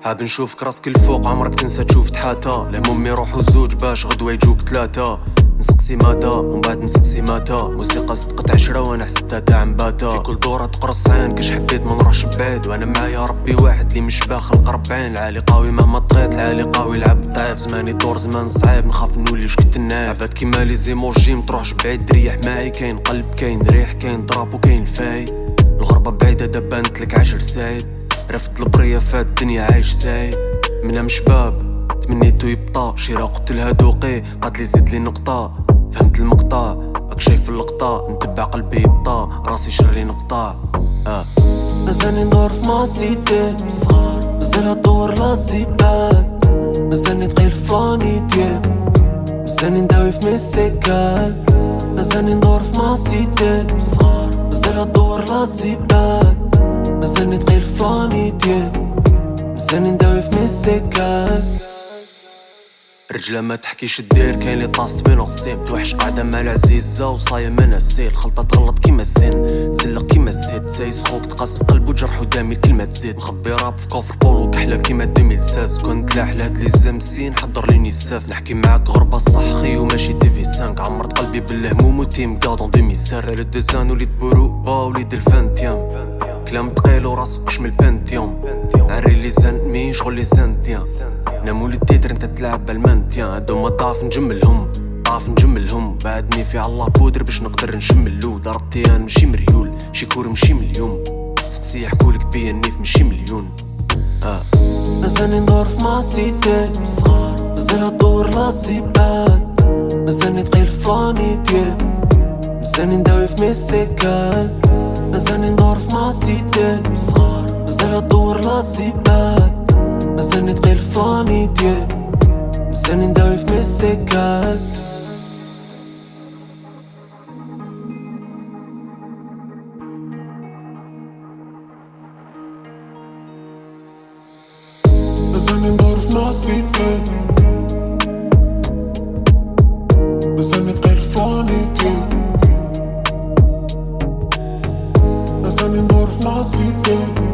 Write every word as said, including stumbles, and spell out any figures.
حاب نشوفك راسك الفوق عمرك تنسى تشوف تحاتا. الهموم يروحوا زوج باش غدوة يجوك ثلاثة. نسقسي مادا ومن بعد نسقسي ماتا. موسيقى صدقت عشرة وانا حسبتها تاع مباتا. في كل دورة تقرص عين كاش حبيت ما نروحش بعيد. وانا معايا ربي واحد لي مش باخل قربعين. العالي قوي مهما طغيت العالي قوي لعب الضعيف. زماني دور زمان صعيب نخاف نولي وش كنت نايف. عباد كيما لي زيمورجي متروحش بعيد تريح معاي. كاين قلب كاين ريح كاين ضرب وكاين فاي. الغربة بعيدة دابا نتلك عشر سايد. رفت البرية فات الدنيا عايش سايد. منام شباب تمنيتو يبطا. شيرا قلت لها دوقي قالت لي زيد لي نقطة. فهمت المقطع راك شايف اللقطة. نتبع قلبي يبطا راسي شري نقطع. اه مازالني ندور في ماسيتي. مازال ندور لاسيبات. مازالني تقيل في لاميتي. مازالني نداوي في ميسيكال. مازالني ندور في ماسيتي. مازال ندور لاسيبات. مازالني تقيل في لاميتي. مازالني نداوي في ميسيكال. رجلة ما تحكيش الدير كاين لي طاست بين غسيم. توحش قاعدة مع العزيزة وصايا من السيل. الخلطة تغلط كيما الزين تسلق كيما الزيت. سايس خوك تقص قلبو جرحو دامي الكلمة تزيد. مخبي راب في كوفر بولو كحلة كيما دوميل ساز. كنت لاح لهاد لي زمسين حضر لي نيساف. نحكي معاك غربة صح خي وماشي تي في سانك. عمرت قلبي بالهموم وتيم قادون دومي سار. فالد دوزان وليد بوروبا وليد الفانتيام. كلام تقيل وراسك كش من البانتيوم. عري لي زنمي شغل لي سانتيان. نامو للتيتر انت تلعب بالمانتيان. هادو ما ضعف نجملهم ضعف نجملهم. بعدني في الله بودر باش نقدر نشملو. ضربتيان ماشي مريول شيكور ماشي مليون. سقسي يحكولك بيا النيف ماشي مليون. اه مازالني ندور في ماسيتي. مازال ندور لاسيبات. مازالني تقيل في لاميتي. مازالني نداوي في ميسيكال. مازالني ندور في ماسيتي. مازال ندور لاسيبات. مازالني تقيل في لاميتي. مازالني نداوي في ميسيكال. مازالني ندور في ماسيتي. مازالني تقيل في لاميتي. مازالني ندور في ماسيتي.